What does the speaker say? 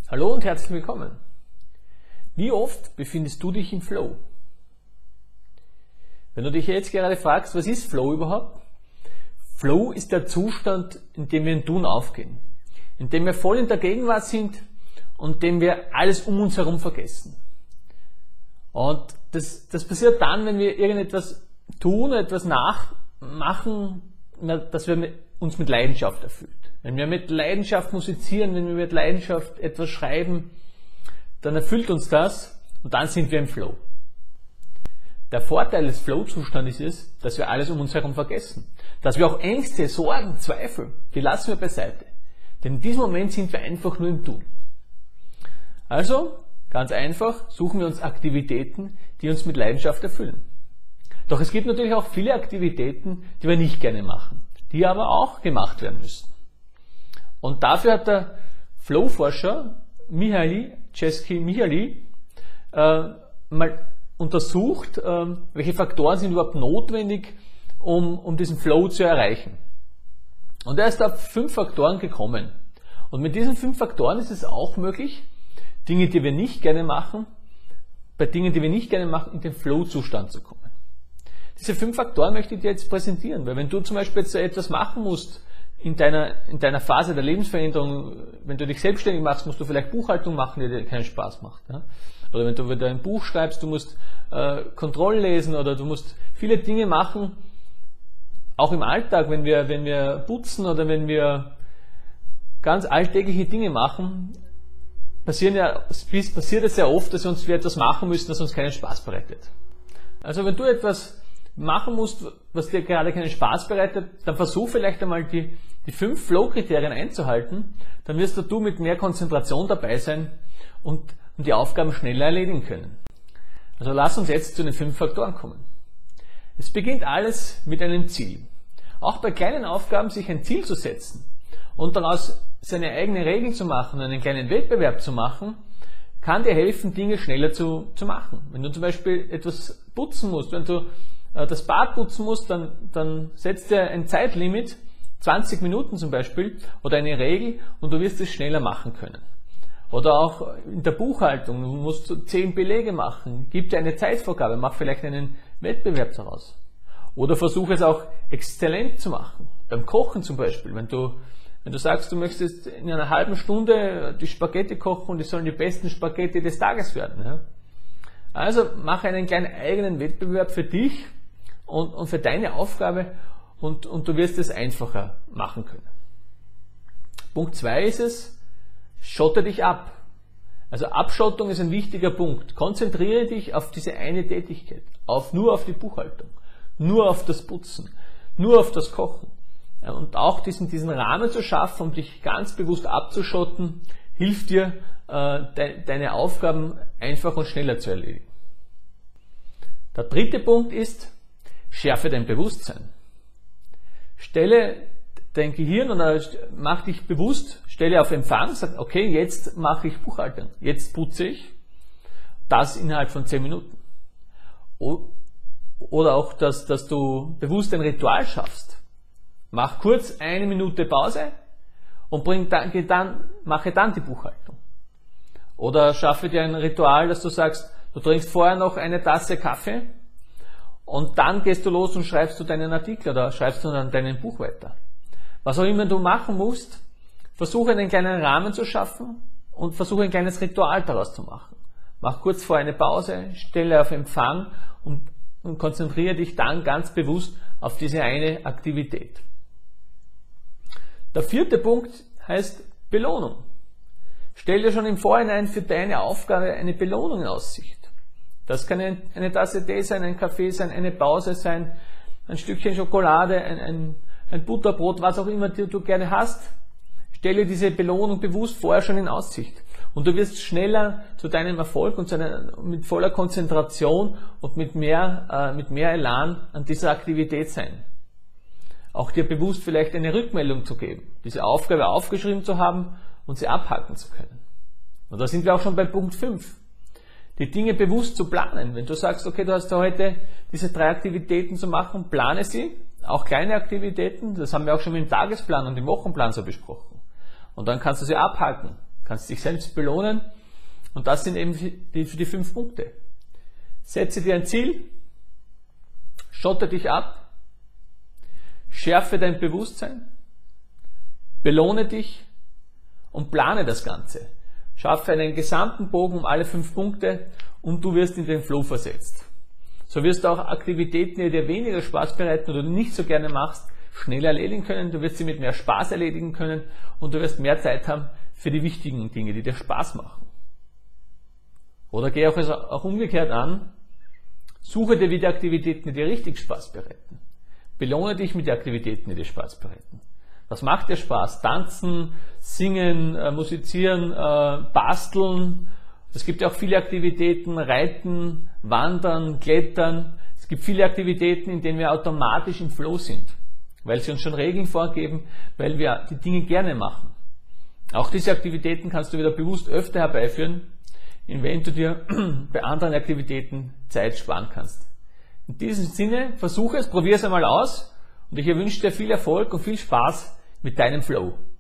Hallo und herzlich willkommen. Wie oft befindest du dich im Flow? Wenn du dich jetzt gerade fragst, was ist Flow überhaupt? Flow ist der Zustand, in dem wir in Tun aufgehen, in dem wir voll in der Gegenwart sind und in dem wir alles um uns herum vergessen. Und das passiert dann, wenn wir irgendetwas tun, etwas nachmachen, dass wir uns mit Leidenschaft erfüllt. Wenn wir mit Leidenschaft musizieren, wenn wir mit Leidenschaft etwas schreiben, dann erfüllt uns das und dann sind wir im Flow. Der Vorteil des Flow-Zustandes ist, dass wir alles um uns herum vergessen. Dass wir auch Ängste, Sorgen, Zweifel, die lassen wir beiseite. Denn in diesem Moment sind wir einfach nur im Tun. Also, ganz einfach, suchen wir uns Aktivitäten, die uns mit Leidenschaft erfüllen. Doch es gibt natürlich auch viele Aktivitäten, die wir nicht gerne machen, die aber auch gemacht werden müssen. Und dafür hat der Flow-Forscher Mihaly Csikszentmihalyi mal untersucht, welche Faktoren sind überhaupt notwendig, um diesen Flow zu erreichen. Und er ist auf 5 Faktoren gekommen. Und mit diesen 5 Faktoren ist es auch möglich, Dinge, die wir nicht gerne machen, bei Dingen, die wir nicht gerne machen, in den Flow-Zustand zu kommen. Diese 5 Faktoren möchte ich dir jetzt präsentieren, weil wenn du zum Beispiel jetzt etwas machen musst, in deiner Phase der Lebensveränderung, wenn du dich selbstständig machst, musst du vielleicht Buchhaltung machen, die dir keinen Spaß macht. Ja? Oder wenn du wieder ein Buch schreibst, du musst Kontrollen lesen oder du musst viele Dinge machen, auch im Alltag, wenn wir putzen oder wenn wir ganz alltägliche Dinge machen, passiert es sehr oft, dass wir etwas machen müssen, das uns keinen Spaß bereitet. Also wenn du etwas machen musst, was dir gerade keinen Spaß bereitet, dann versuch vielleicht einmal die 5 Flow-Kriterien einzuhalten, dann wirst du mit mehr Konzentration dabei sein und die Aufgaben schneller erledigen können. Also lass uns jetzt zu den 5 Faktoren kommen. Es beginnt alles mit einem Ziel. Auch bei kleinen Aufgaben sich ein Ziel zu setzen und daraus seine eigene Regel zu machen, einen kleinen Wettbewerb zu machen, kann dir helfen, Dinge schneller zu machen. Wenn du zum Beispiel etwas putzen musst, wenn du das Bad putzen musst, dann setzt dir ein Zeitlimit, 20 Minuten zum Beispiel, oder eine Regel und du wirst es schneller machen können. Oder auch in der Buchhaltung, du musst 10 Belege machen, gib dir eine Zeitvorgabe, mach vielleicht einen Wettbewerb daraus. Oder versuche es auch exzellent zu machen. Beim Kochen zum Beispiel, wenn du sagst, du möchtest in einer halben Stunde die Spaghetti kochen und die sollen die besten Spaghetti des Tages werden. Ja? Also mache einen kleinen eigenen Wettbewerb für dich und für deine Aufgabe und du wirst es einfacher machen können. Punkt 2 ist es, schotte dich ab. Also Abschottung ist ein wichtiger Punkt. Konzentriere dich auf diese eine Tätigkeit, nur auf die Buchhaltung, nur auf das Putzen, nur auf das Kochen. Und auch diesen Rahmen zu schaffen, um dich ganz bewusst abzuschotten, hilft dir, deine Aufgaben einfacher und schneller zu erledigen. Der 3. Punkt ist, schärfe dein Bewusstsein. Stelle dein Gehirn oder mach dich bewusst, stelle auf Empfang, sag, okay, jetzt mache ich Buchhaltung, jetzt putze ich, das innerhalb von 10 Minuten. Oder auch, dass du bewusst ein Ritual schaffst. Mach kurz 1 Minute Pause und mache dann die Buchhaltung. Oder schaffe dir ein Ritual, dass du sagst, du trinkst vorher noch eine Tasse Kaffee und dann gehst du los und schreibst du deinen Artikel oder schreibst du dann dein Buch weiter. Was auch immer du machen musst, versuche einen kleinen Rahmen zu schaffen und versuche ein kleines Ritual daraus zu machen. Mach kurz vorher eine Pause, stelle auf Empfang und konzentriere dich dann ganz bewusst auf diese eine Aktivität. Der 4. Punkt heißt Belohnung. Stell dir schon im Vorhinein für deine Aufgabe eine Belohnung in Aussicht. Das kann eine Tasse Tee sein, ein Kaffee sein, eine Pause sein, ein Stückchen Schokolade, ein Butterbrot, was auch immer du gerne hast. Stelle diese Belohnung bewusst vorher schon in Aussicht. Und du wirst schneller zu deinem Erfolg und mit voller Konzentration und mit mehr Elan an dieser Aktivität sein. Auch dir bewusst vielleicht eine Rückmeldung zu geben, diese Aufgabe aufgeschrieben zu haben und sie abhaken zu können. Und da sind wir auch schon bei Punkt 5. Die Dinge bewusst zu planen. Wenn du sagst, okay, du hast heute diese 3 Aktivitäten zu machen, plane sie, auch kleine Aktivitäten, das haben wir auch schon im Tagesplan und im Wochenplan so besprochen. Und dann kannst du sie abhaken. kannst dich selbst belohnen und das sind eben die 5 Punkte. Setze dir ein Ziel, schotte dich ab, schärfe dein Bewusstsein, belohne dich und plane das Ganze. Schaffe einen gesamten Bogen um alle 5 Punkte und du wirst in den Flow versetzt. So wirst du auch Aktivitäten, die dir weniger Spaß bereiten oder du nicht so gerne machst, schneller erledigen können. Du wirst sie mit mehr Spaß erledigen können und du wirst mehr Zeit haben für die wichtigen Dinge, die dir Spaß machen. Oder geh auch umgekehrt an, suche dir wieder Aktivitäten, die dir richtig Spaß bereiten. Belohne dich mit den Aktivitäten, die dir Spaß bereiten. Was macht dir Spaß? Tanzen, singen, musizieren, basteln. Es gibt ja auch viele Aktivitäten, Reiten, Wandern, Klettern. Es gibt viele Aktivitäten, in denen wir automatisch im Flow sind, weil sie uns schon Regeln vorgeben, weil wir die Dinge gerne machen. Auch diese Aktivitäten kannst du wieder bewusst öfter herbeiführen, indem du dir bei anderen Aktivitäten Zeit sparen kannst. In diesem Sinne, versuche es, probiere es einmal aus und ich wünsche dir viel Erfolg und viel Spaß mit deinem Flow.